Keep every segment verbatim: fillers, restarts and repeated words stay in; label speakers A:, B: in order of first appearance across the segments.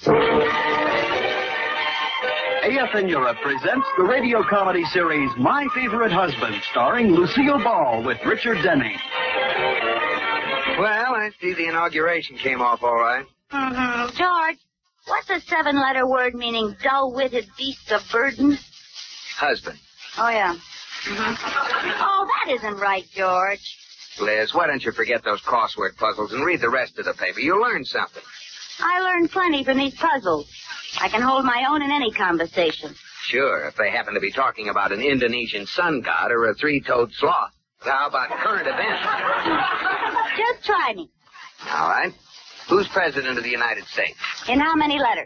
A: A F in Europe presents the radio comedy series My Favorite Husband, starring Lucille Ball with Richard Denning.
B: Well, I see the inauguration came off all right.
C: Mm-hmm. George, what's a seven-letter word meaning dull-witted beast of burden?
B: Husband.
C: Oh, yeah. Mm-hmm. Oh, that isn't right, George.
B: Liz, why don't you forget those crossword puzzles and read the rest of the paper? You'll learn something.
C: I learned plenty from these puzzles. I can hold my own in any conversation.
B: Sure, if they happen to be talking about an Indonesian sun god or a three-toed sloth. How about current events?
C: Just try me.
B: All right. Who's president of the United States?
C: In how many letters?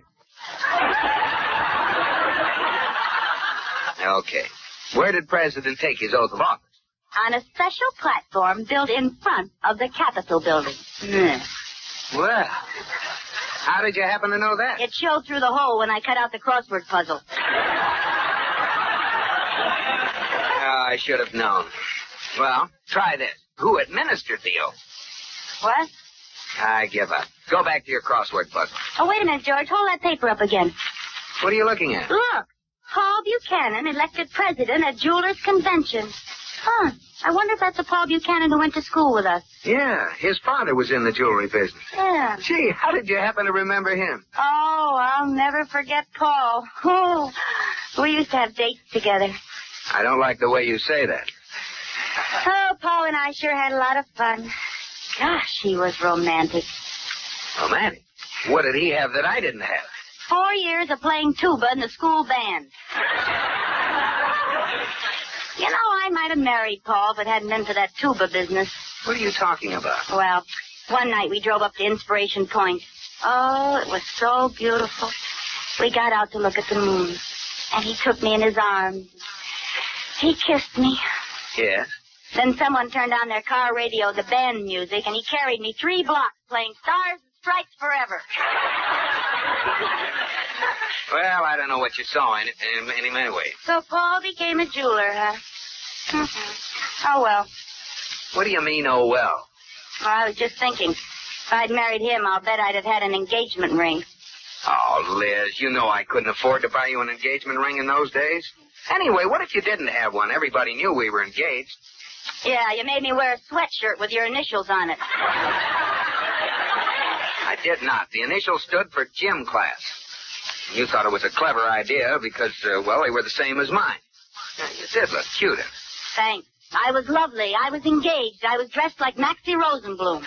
B: Okay. Where did President take his oath of office?
C: On a special platform built in front of the Capitol building. Mm.
B: Well, how did you happen to know that?
C: It showed through the hole when I cut out the crossword puzzle.
B: Oh, I should have known. Well, try this. Who administered the oath?
C: What?
B: I give up. Go back to your crossword puzzle.
C: Oh, wait a minute, George. Hold that paper up again.
B: What are you looking at?
C: Look. Paul Buchanan elected president at Jewelers Convention. Huh. I wonder if that's the Paul Buchanan who went to school with us.
B: Yeah, his father was in the jewelry business.
C: Yeah.
B: Gee, how did you happen to remember him?
C: Oh, I'll never forget Paul. Oh, we used to have dates together.
B: I don't like the way you say that.
C: Oh, Paul and I sure had a lot of fun. Gosh, he was romantic.
B: Romantic? What did he have that I didn't have?
C: Four years of playing tuba in the school band. You know, I might have married Paul if it hadn't been for that tuba business.
B: What are you talking about?
C: Well, one night we drove up to Inspiration Point. Oh, it was so beautiful. We got out to look at the moon. And he took me in his arms. He kissed me.
B: Yes?
C: Then someone turned on their car radio, the band music, and he carried me three blocks playing Stars and Stripes Forever.
B: Well, I don't know what you saw in it in, in him anyway.
C: So Paul became a jeweler, huh? Mm-hmm. Oh, well.
B: What do you mean, oh, well?
C: Well, I was just thinking. If I'd married him, I'll bet I'd have had an engagement ring.
B: Oh, Liz, you know I couldn't afford to buy you an engagement ring in those days. Anyway, what if you didn't have one? Everybody knew we were engaged.
C: Yeah, you made me wear a sweatshirt with your initials on it.
B: I did not. The initials stood for gym class. You thought it was a clever idea because, uh, well, they were the same as mine. Yeah, you did look cute.
C: Thanks. I was lovely. I was engaged. I was dressed like Maxie Rosenblum.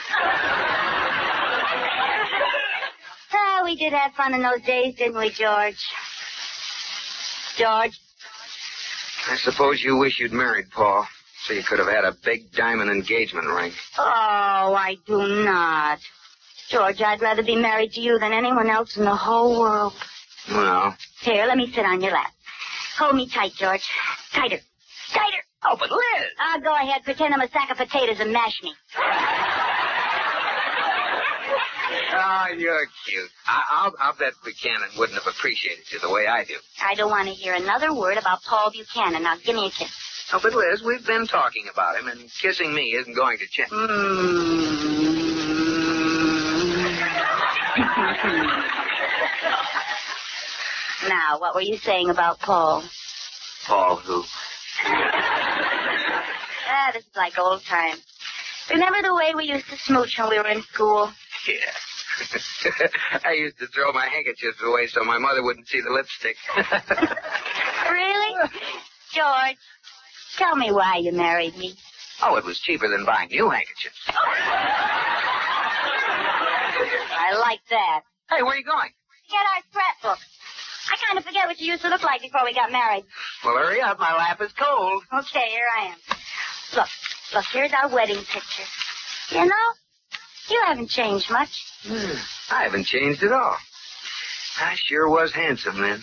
C: Oh, we did have fun in those days, didn't we, George? George?
B: I suppose you wish you'd married Paul, so you could have had a big diamond engagement ring.
C: Oh, I do not. George, I'd rather be married to you than anyone else in the whole world.
B: Well.
C: Here, let me sit on your lap. Hold me tight, George. Tighter. Tighter.
B: Oh, but Liz!
C: Ah, go ahead. Pretend I'm a sack of potatoes and mash me.
B: Oh, you're cute. I- I'll, I'll bet Buchanan wouldn't have appreciated you the way I do.
C: I don't want to hear another word about Paul Buchanan. Now, give me a kiss.
B: Oh, but Liz, we've been talking about him, and kissing me isn't going to change.
C: Mm. Now, what were you saying about Paul?
B: Paul who?
C: Ah, this is like old times. Remember the way we used to smooch when we were in school?
B: Yeah. I used to throw my handkerchiefs away so my mother wouldn't see the lipstick.
C: Really? George, tell me why you married me.
B: Oh, it was cheaper than buying new handkerchiefs.
C: I like that.
B: Hey, where are you going?
C: Get our scrapbook. I kind of forget what you used to look like before we got married.
B: Well, hurry up. My lap is cold.
C: Okay, here I am. Look, look, here's our wedding picture. You know, you haven't changed much.
B: Hmm. I haven't changed at all. I sure was handsome then.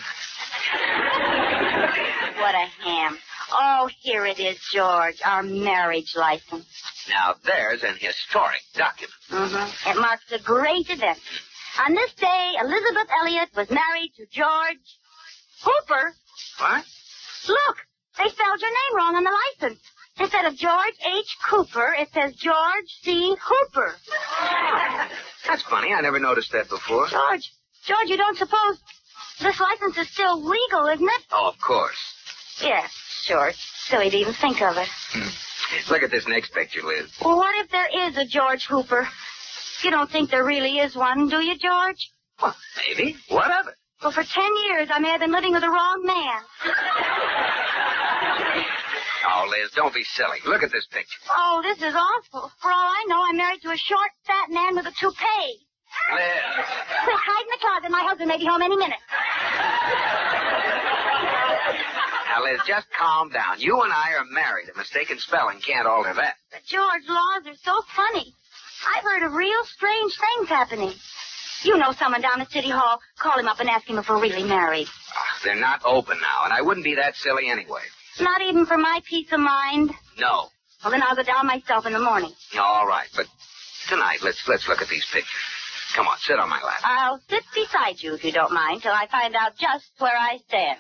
C: What a ham. Oh, here it is, George, our marriage license.
B: Now, there's an historic document.
C: Mm-hmm. It marks a great event. On this day, Elizabeth Elliot was married to George Hooper.
B: What?
C: Look, they spelled your name wrong on the license. Instead of George H. Cooper, it says George C. Hooper.
B: That's funny. I never noticed that before.
C: George, George, you don't suppose this license is still legal, isn't it?
B: Oh, of course.
C: Yes, sure. Silly to even think of it.
B: Hmm. Look at this next picture, Liz.
C: Well, what if there is a George Hooper? You don't think there really is one, do you, George?
B: Well, maybe. What of it?
C: Well, for ten years, I may have been living with the wrong man.
B: Oh, Liz, don't be silly. Look at this picture.
C: Oh, this is awful. For all I know, I'm married to a short, fat man with a toupee.
B: Liz.
C: Quick, hide in the closet. My husband may be home any minute.
B: Now, Liz, just calm down. You and I are married. A mistaken spelling can't alter that.
C: But, George, laws are so funny. I've heard of real strange things happening. You know someone down at City Hall. Call him up and ask him if we're really married.
B: Oh, they're not open now, and I wouldn't be that silly anyway.
C: Not even for my peace of mind?
B: No.
C: Well, then I'll go down myself in the morning.
B: All right, but tonight, let's let's look at these pictures. Come on, sit on my lap.
C: I'll sit beside you, if you don't mind, till I find out just where I stand.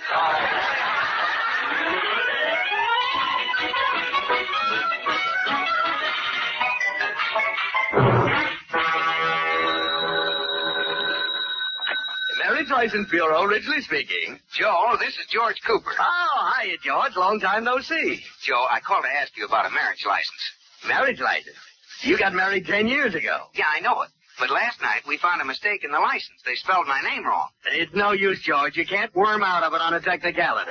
D: Marriage License Bureau, Ridgely speaking.
B: Joe, this is George Cooper.
D: Oh, hiya, George. Long time no see.
B: Joe, I called to ask you about a marriage license.
D: Marriage license? You got married ten years ago.
B: Yeah, I know it. But last night we found a mistake in the license. They spelled my name wrong.
D: It's no use, George. You can't worm out of it on a technicality.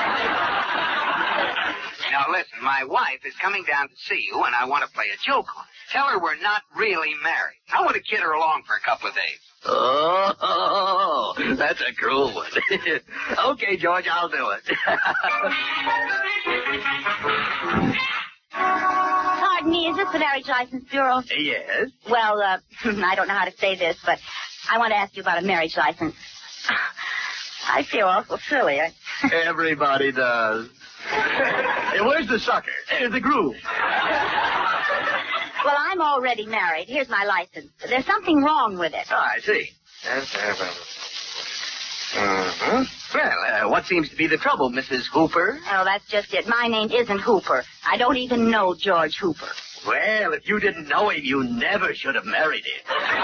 B: Now, listen, my wife is coming down to see you, and I want to play a joke on her. Tell her we're not really married. I want to kid her along for a couple of days.
D: Oh, that's a cruel one. Okay, George, I'll do it.
C: Pardon me, is this the Marriage License Bureau?
D: Yes?
C: Well, uh, I don't know how to say this, but I want to ask you about a marriage license. I feel awful silly. I...
D: Everybody does. Hey, where's the sucker? There's the groom.
C: Well, I'm already married. Here's my license. There's something wrong with it.
D: Oh, I see.
B: Uh-huh.
D: Well, uh, what seems to be the trouble, Missus Hooper?
C: Oh, that's just it. My name isn't Hooper. I don't even know George Hooper.
D: Well, if you didn't know him, you never should have married him.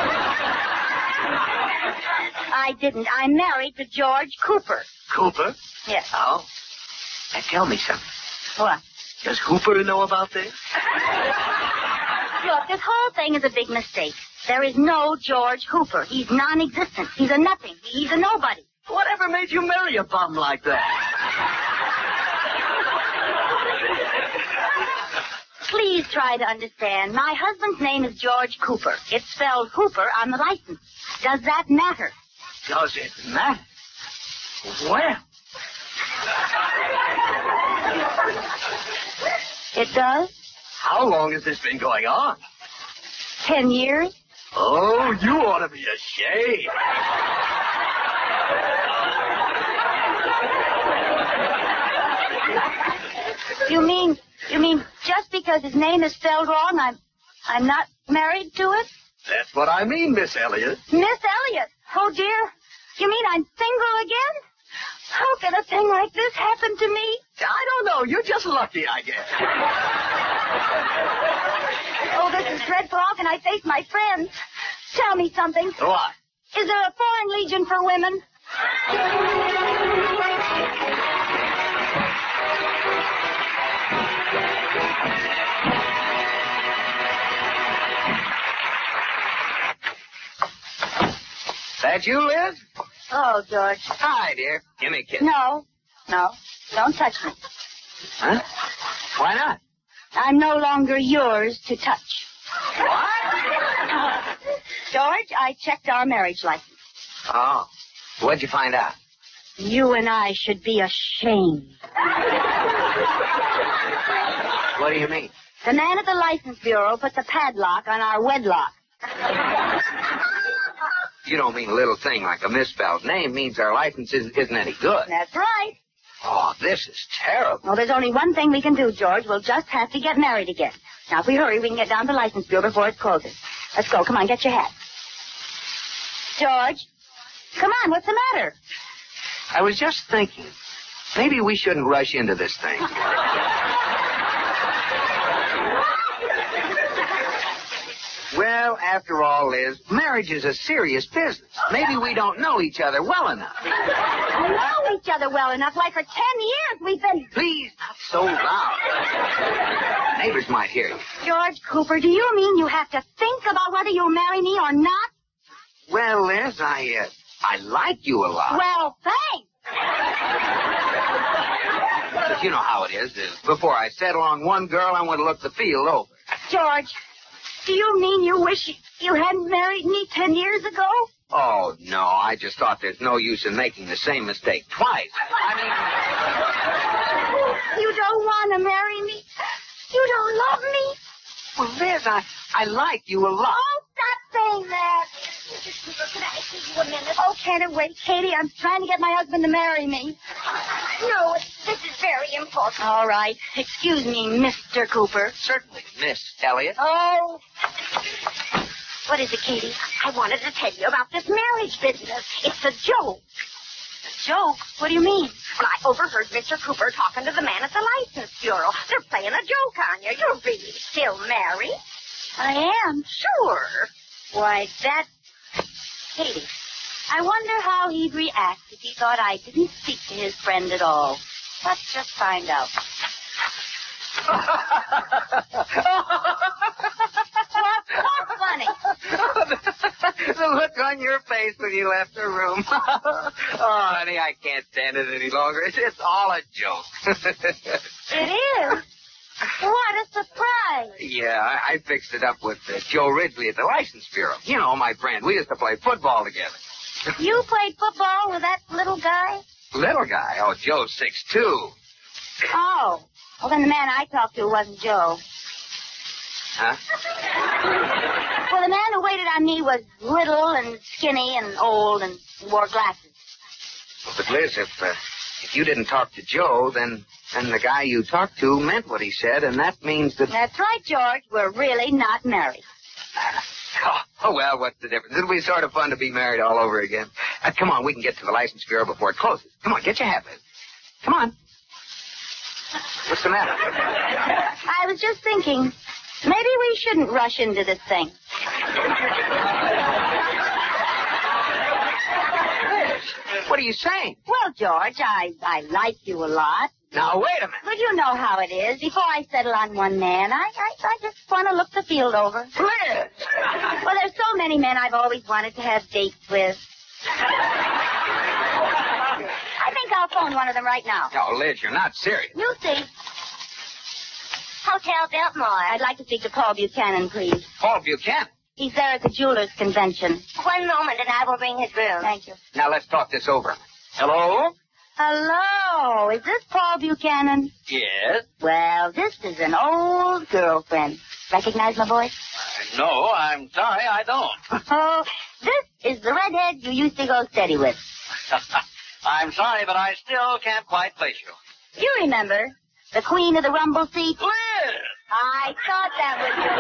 C: I didn't. I'm married to George Cooper.
D: Cooper?
C: Yes.
D: Oh? Now, tell me something.
C: What?
D: Does Hooper know about this?
C: Look, this whole thing is a big mistake. There is no George Hooper. He's non-existent. He's a nothing. He's a nobody.
D: Whatever made you marry a bum like that?
C: Please try to understand. My husband's name is George Cooper. It's spelled Hooper on the license. Does that matter?
D: Does it matter? Well.
C: It does?
D: How long has this been going on?
C: Ten years?
D: Oh, you ought to be ashamed.
C: You mean, you mean just because his name is spelled wrong, I'm, I'm not married to it?
D: That's what I mean, Miss Elliott.
C: Miss Elliott? Oh, dear. You mean I'm single again? How can a thing like this happen to me?
D: I don't know. You're just lucky, I guess.
C: Oh, this is dreadful. How can I face my friends? Tell me something.
D: What?
C: Is there a foreign legion for women?
B: That you, Liz?
C: Oh, George.
B: Hi, dear. Give me a kiss.
C: No. No. Don't touch me.
B: Huh? Why not?
C: I'm no longer yours to touch.
B: What?
C: George, I checked our marriage license.
B: Oh. What'd you find out?
C: You and I should be ashamed.
B: What do you mean?
C: The man at the license bureau put the padlock on our wedlock.
B: You don't mean a little thing like a misspelled name means our license isn't, isn't any good.
C: That's right.
B: Oh, this is terrible.
C: Well, there's only one thing we can do, George. We'll just have to get married again. Now, if we hurry, we can get down to the license bureau before it closes. Let's go. Come on, get your hat. George, come on. What's the matter?
B: I was just thinking, maybe we shouldn't rush into this thing. Well, after all, Liz, marriage is a serious business. Maybe we don't know each other well enough.
C: We know each other well enough. Like for ten years we've been...
B: Please, not so loud. Neighbors might hear you.
C: George Cooper, do you mean you have to think about whether you'll marry me or not?
B: Well, Liz, I, uh, I like you a lot.
C: Well, thanks.
B: But you know how it is. Uh, before I settle on one girl, I want to look the field over.
C: George, do you mean you wish you hadn't married me ten years ago?
B: Oh, no, I just thought there's no use in making the same mistake twice. I
C: mean... You don't want to marry me? You don't love me?
B: Well, Liz, I, I like you a lot.
C: Oh, stop saying that. Mister Cooper, can I see you a minute? Oh, can't it wait, Katie? I'm trying to get my husband to marry me. No, this is very important. All right. Excuse me, Mister Cooper.
B: Certainly, Miss Elliot.
C: Oh. What is it, Katie? I wanted to tell you about this marriage business. It's a joke. A joke? What do you mean? Well, I overheard Mister Cooper talking to the man at the License Bureau. They're playing a joke on you. You're really still married. I am? Sure. Why, that... Katie, I wonder how he'd react if he thought I didn't speak to his friend at all. Let's just find out. What's funny?
B: The look on your face when you left the room. Oh, honey, I can't stand it any longer. It's, it's all a joke.
C: It is? What a surprise.
B: Yeah, I, I fixed it up with uh, Joe Ridgely at the License Bureau. You know, my friend. We used to play football together.
C: You played football with that little guy?
B: Little guy? Oh, Joe's six two.
C: Oh. Well, then the man I talked to wasn't Joe.
B: Huh?
C: Well, the man who waited on me was little and skinny and old and wore glasses.
B: Well, but Liz, if uh, if you didn't talk to Joe, then then the guy you talked to meant what he said, and that means that...
C: That's right, George. We're really not married.
B: Oh, oh, well, what's the difference? It'll be sort of fun to be married all over again. Uh, come on, we can get to the License Bureau before it closes. Come on, get your hat, Liz. Come on. What's the matter?
C: I was just thinking, maybe we shouldn't rush into this thing.
B: What are you saying?
C: Well, George, I, I like you a lot.
B: Now, wait a minute.
C: But you know how it is. Before I settle on one man, I, I, I just want to look the field over.
B: Liz!
C: Well, there's so many men I've always wanted to have dates with. I think I'll phone one of them right now.
B: Oh, Liz, you're not serious.
C: You see. Hotel Biltmore. I'd like to speak to Paul Buchanan, please.
B: Paul Buchanan?
C: He's there at the jeweler's convention. One moment, and I will bring his room. Thank you.
B: Now, let's talk this over. Hello?
C: Hello. Is this Paul Buchanan?
B: Yes.
C: Well, this is an old girlfriend. Recognize my voice?
D: Uh, no, I'm sorry, I don't.
C: Oh, this is the redhead you used to go steady with.
D: I'm sorry, but I still can't quite place you.
C: You remember, the queen of the rumble seat?
D: Liz!
C: I thought that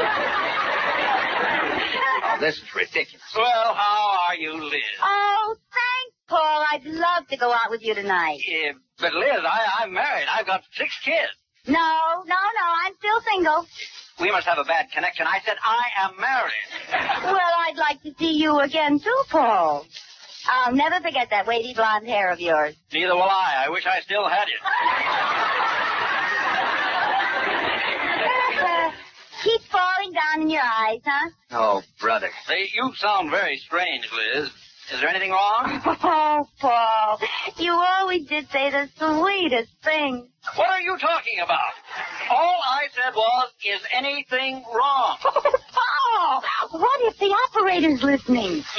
C: was
B: Oh, this is ridiculous.
D: Well, how are you, Liz?
C: you. Oh, thanks, Paul. I'd love to go out with you tonight.
D: Yeah, but Liz, I, I'm married. I've got six kids.
C: No, no, no. I'm still single.
D: We must have a bad connection. I said I am married.
C: Well, I'd like to see you again, too, Paul. I'll never forget that wavy blonde hair of yours.
D: Neither will I. I wish I still had it.
C: uh, keep falling down in your eyes, huh?
B: Oh, brother.
D: Say, you sound very strange, Liz. Is there anything wrong?
C: Oh, Paul, you always did say the sweetest thing.
D: What are you talking about? All I said was, is anything wrong?
C: Paul, what if the operator's listening?
D: Liz.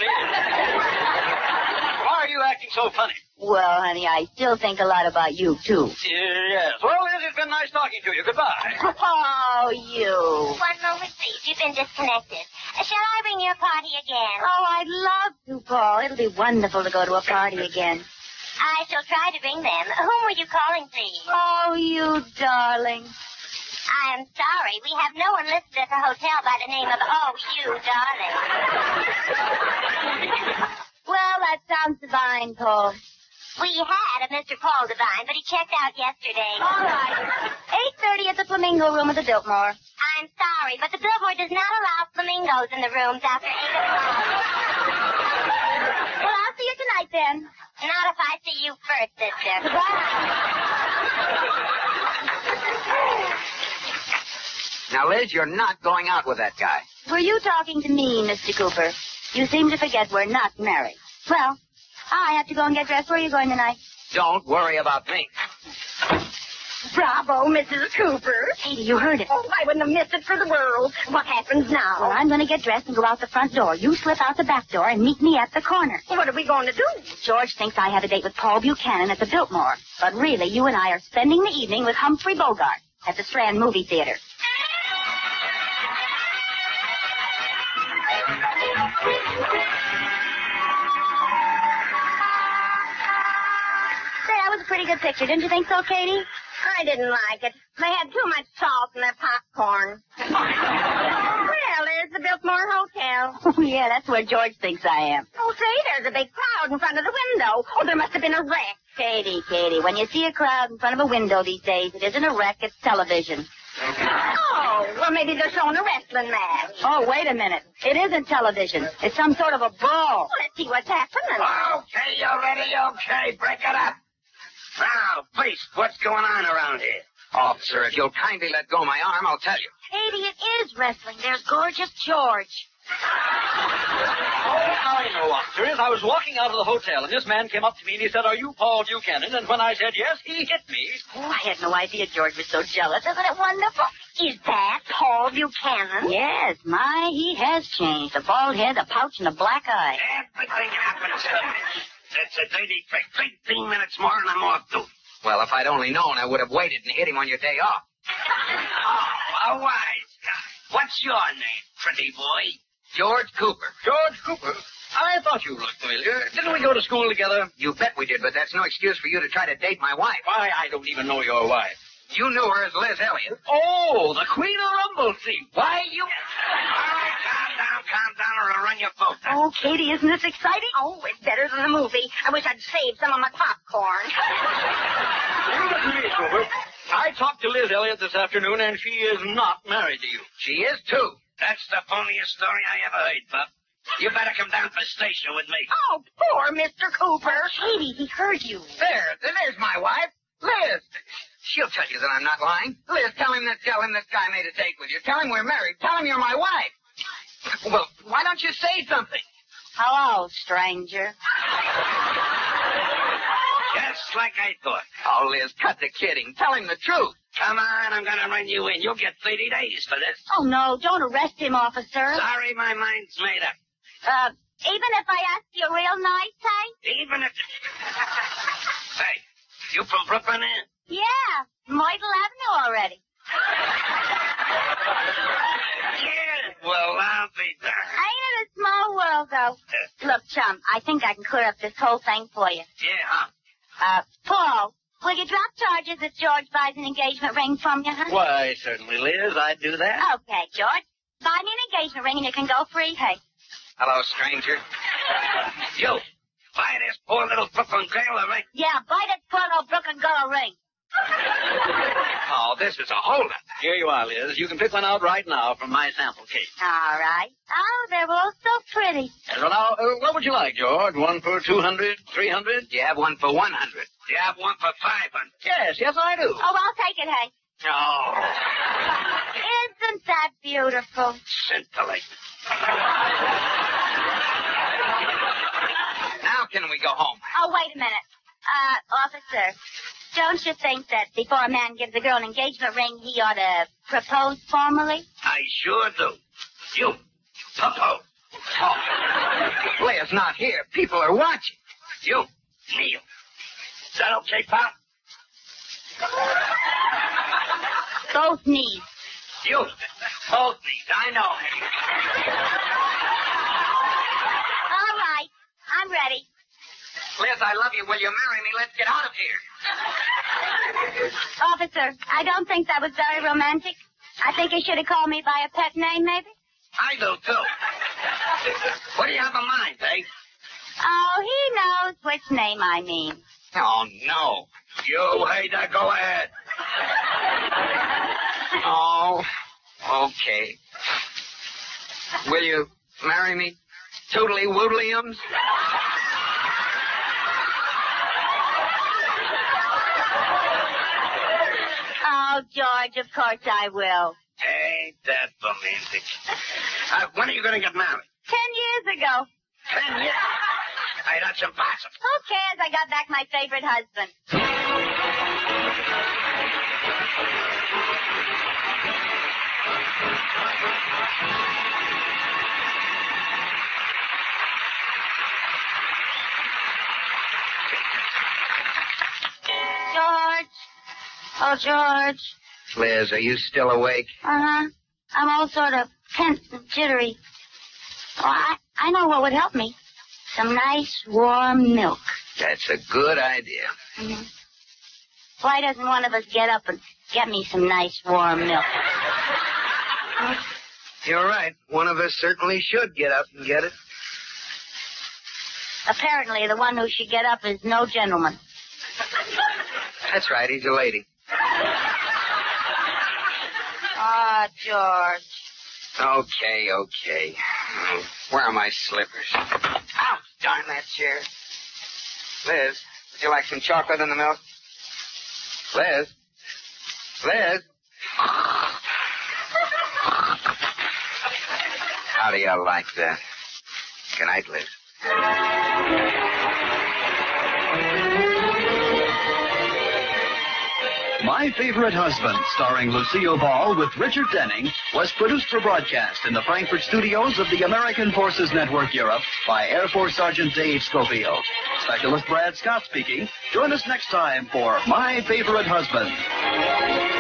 D: Why are you acting so funny?
C: Well, honey, I still think a lot about you, too.
D: Yes. Well, Liz, it's been nice talking to you. Goodbye.
C: Oh, you.
E: One moment, please. You've been disconnected. Uh, shall I bring you a party again?
C: Oh, I'd love to, Paul. It'll be wonderful to go to a party again.
E: I shall try to bring them. Whom were you calling, please?
C: Oh, you darling.
E: I am sorry. We have no one listed at the hotel by the name of Oh, you darling.
C: Well, that sounds divine, Paul.
E: We had a Mister Paul Devine, but he checked out yesterday.
C: All right. eight thirty at the Flamingo Room of the Biltmore.
E: I'm sorry, but the Biltmore does not allow flamingos in the rooms after eight o'clock.
C: Well, I'll see you tonight then.
E: Not if I see you first, sister.
B: Now, Liz, you're not going out with that guy.
C: Were you talking to me, Mister Cooper? You seem to forget we're not married. Well, I have to go and get dressed. Where are you going tonight?
B: Don't worry about me.
C: Bravo, Missus Cooper. Katie, you heard it. Oh, I wouldn't have missed it for the world. What happens now? Well, I'm going to get dressed and go out the front door. You slip out the back door and meet me at the corner. What are we going to do? George thinks I have a date with Paul Buchanan at the Biltmore. But really, you and I are spending the evening with Humphrey Bogart at the Strand Movie Theater. That was a pretty good picture. Didn't you think so, Katie?
F: I didn't like it. They had too much salt in their popcorn. Well, there's the Biltmore Hotel.
C: Oh, yeah, that's where George thinks I am.
F: Oh, say, there's a big crowd in front of the window. Oh, there must have been a wreck.
C: Katie, Katie, when you see a crowd in front of a window these days, it isn't a wreck, it's television.
F: Oh, well, maybe they're showing a wrestling match.
C: Oh, wait a minute. It isn't television. It's some sort of a brawl.
F: Well, let's see what's happening.
D: Okay, you ready? Okay, break it up. Now, please, what's going on around here?
B: Officer, if you'll kindly let go of my arm, I'll tell you.
C: Katie, it is wrestling. There's gorgeous George.
G: All I know, officers, I was walking out of the hotel, and this man came up to me, and he said, "Are you Paul Buchanan?" And when I said yes, he hit me.
C: Oh, I had no idea George was so jealous. Isn't it wonderful?
F: Is that Paul Buchanan?
C: Yes, my, he has changed. A bald head, a pouch, and a black eye.
D: Everything happens in a minute. That's a dirty trick. Fifteen minutes more, and I'm off duty.
B: Well, if I'd only known, I would have waited and hit him on your day off.
D: Oh, a wise guy. What's your name, pretty boy?
B: George Cooper.
G: George Cooper? I thought you looked familiar. Didn't we go to school together?
B: You bet we did, but that's no excuse for you to try to date my wife.
G: Why, I don't even know your wife.
B: You knew her as Liz Elliott.
G: Oh, the Queen of Rumblesea. Why, you...
D: All right, calm down, calm down, or I'll run your boat down.
F: Oh, Katie, isn't this exciting? Oh, it's better than the movie. I wish I'd saved some of my popcorn.
G: Listen to me, Cooper. I talked to Liz Elliott this afternoon, and she is not married to you.
B: She is, too.
D: That's the phoniest story I ever heard, Pup. You better come down to the station with me.
F: Oh, poor Mister Cooper.
C: Katie, he heard you.
B: There, there's my wife. Liz. She'll tell you that I'm not lying. Liz, tell him that, tell him this guy made a date with you. Tell him we're married. Tell him you're my wife. Well, why don't you say something?
C: Hello, stranger.
D: Just like I thought.
B: Oh, Liz, cut the kidding. Tell him the truth.
D: Come on, I'm gonna run you in. You'll get thirty days for this.
C: Oh, no, don't arrest him, officer.
D: Sorry, my mind's made up.
C: Uh, even if I ask you real nice, hey?
D: Even if... Hey, you from Brooklyn, eh?
C: Yeah, Myrtle Avenue already.
D: Yeah, well, I'll be darned.
C: Ain't it a small world, though? Look, chum, I think I can clear up this whole thing for you.
D: Yeah, huh?
C: Uh, Paul, will you drop charges if George buys an engagement ring from you, huh?
G: Why, certainly, Liz, I'd do that.
C: Okay, George. Buy me an engagement ring and you can go free. Hey.
B: Hello, stranger.
D: You, buy this poor little Brooklyn girl a ring.
C: Yeah, buy that poor little Brooklyn girl a ring.
B: Oh, this is a holdup.
G: Here you are, Liz. You can pick one out right now from my sample case.
C: All right. Oh, they're all so pretty.
G: Well, now, uh, what would you like, George? One for two hundred, three hundred?
B: You have one for one hundred.
D: You have one for five hundred.
G: Yes, yes, I do.
C: Oh, I'll take it, hey.
G: Oh.
C: Isn't that beautiful?
D: Scintillating.
B: Now can we go home?
C: Oh, wait a minute. Uh, officer, don't you think that before a man gives a girl an engagement ring, he ought to propose formally?
D: I sure do. You, propose.
B: Oh, Leia's not here. People are watching.
D: You, kneel. Is that okay, Pop?
C: Both knees.
D: You, both knees. I know him.
C: All right. I'm ready.
B: Liz, I love you. Will you marry me? Let's get out of here.
C: Officer, I don't think that was very romantic. I think he should have called me by a pet name, maybe.
D: I do, too. What do you have in mind, eh?
C: Oh, he knows which name I mean.
B: Oh, no.
D: You, Hader, go ahead.
B: Oh, okay. Will you marry me? Toodly woodliums?
C: Oh, George, of course I will.
D: Ain't that romantic? Uh, when are you going to get married?
C: Ten years ago.
D: Ten years? Hey, that's impossible.
C: Who cares? I got back my favorite husband. George. Oh, George.
B: Liz, are you still awake?
C: Uh-huh. I'm all sort of tense and jittery. Oh, I, I know what would help me. Some nice, warm milk.
B: That's a good idea.
C: Mm-hmm. Why doesn't one of us get up and get me some nice, warm milk?
B: You're right. One of us certainly should get up and get it.
C: Apparently, the one who should get up is no gentleman.
B: That's right. He's a lady.
C: Ah, George.
B: Okay, okay. Where are my slippers? Ow, darn that chair. Liz, would you like some chocolate in the milk? Liz? Liz? How do you like that? Good night, Liz.
A: My Favorite Husband, starring Lucille Ball with Richard Denning, was produced for broadcast in the Frankfurt studios of the American Forces Network Europe by Air Force Sergeant Dave Schofield. Specialist Brad Scott speaking. Join us next time for My Favorite Husband.